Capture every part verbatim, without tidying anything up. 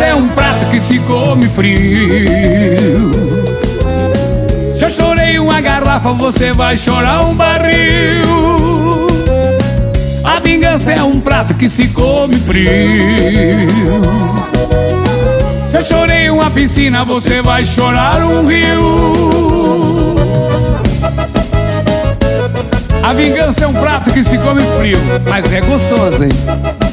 vingança é um prato que se come frio. Se eu chorei uma garrafa, você vai chorar um barril. A vingança é um prato que se come frio. Se eu chorei uma piscina, você vai chorar um rio. A vingança é um prato que se come frio, mas é gostoso, hein?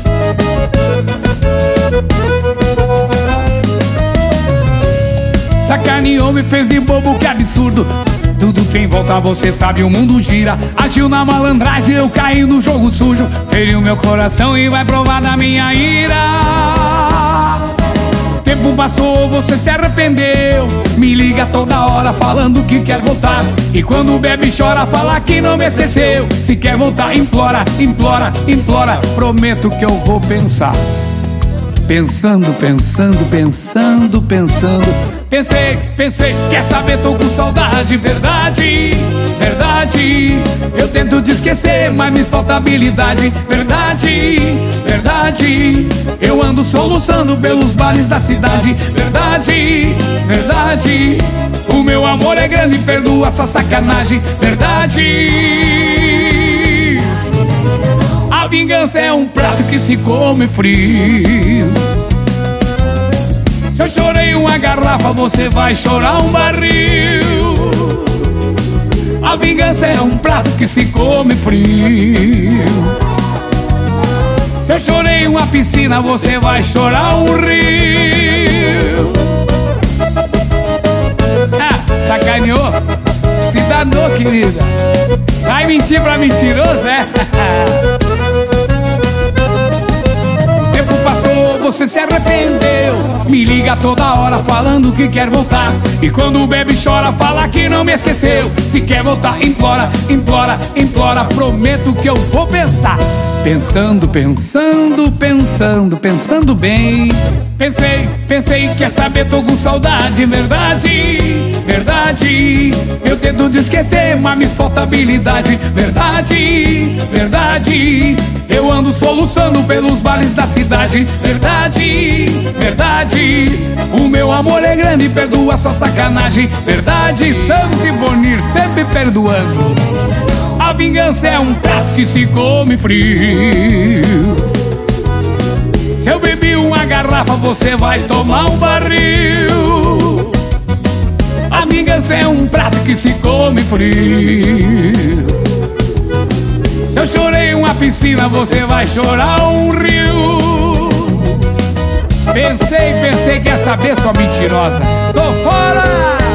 Sacaneou, me fez de bobo, que absurdo. Tudo tem volta, você sabe, o mundo gira. Agiu na malandragem, eu caí no jogo sujo. Feriu meu coração e vai provar da minha ira. O tempo passou, você se arrependeu. Me liga toda hora falando que quer voltar. E quando bebe chora, fala que não me esqueceu. Se quer voltar, implora, implora, implora. Prometo que eu vou pensar. Pensando, pensando, pensando, pensando. Pensei, pensei, quer saber, tô com saudade. Verdade, verdade. Eu tento te esquecer, mas me falta habilidade. Verdade, verdade. Eu ando soluçando pelos bares da cidade. Verdade, verdade. O meu amor é grande, perdoa sua sacanagem. Verdade. A vingança é um prato que se come frio. Se eu chorei uma garrafa, você vai chorar um barril. A vingança é um prato que se come frio. Se eu chorei uma piscina, você vai chorar um rio. Ah, sacaneou? Se danou, querida. Vai mentir pra mentiroso, é? O tempo passou, você se arrependeu. Me liga toda hora falando que quer voltar. E quando bebe chora, fala que não me esqueceu. Se quer voltar, implora, implora, implora. Prometo que eu vou pensar. Pensando, pensando, pensando, pensando bem. Pensei, pensei, quer saber, tô com saudade. Verdade, verdade. Eu tento te esquecer, mas me falta habilidade. Verdade, verdade. Eu ando soluçando pelos bares da cidade. Verdade, verdade. O meu amor é grande, perdoa sua sacanagem. Verdade, Santo e Bonir, sempre perdoando. A vingança é um prato que se come frio. Se eu bebi uma garrafa, você vai tomar um barril. A vingança é um prato que se come frio. Se eu chorei uma piscina, você vai chorar um rio. Pensei, pensei, quer saber, sua mentirosa? Tô fora!